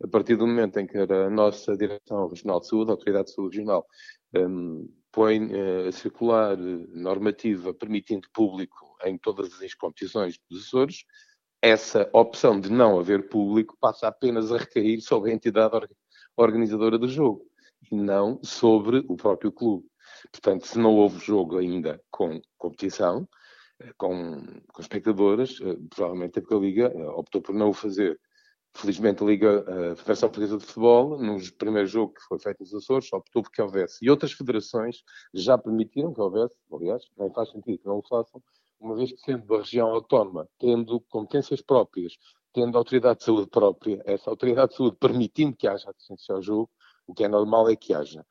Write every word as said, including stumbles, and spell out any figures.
a partir do momento em que a nossa Direção Regional de Saúde, a Autoridade de Saúde Regional, um, põe uh, a circular normativa permitindo público em todas as competições dos Açores, essa opção de não haver público passa apenas a recair sobre a entidade organizadora do jogo e não sobre o próprio clube. Portanto, se não houve jogo ainda com competição, com, com espectadores, provavelmente é porque a Liga optou por não o fazer. Felizmente a Liga, a Federação Portuguesa de Futebol, no primeiro jogo que foi feito nos Açores, optou por que houvesse. E outras federações já permitiram que houvesse, aliás, nem faz sentido que não o façam, uma vez que sendo da região autónoma, tendo competências próprias, tendo autoridade de saúde própria, essa autoridade de saúde permitindo que haja assistência ao jogo, o que é normal é que haja.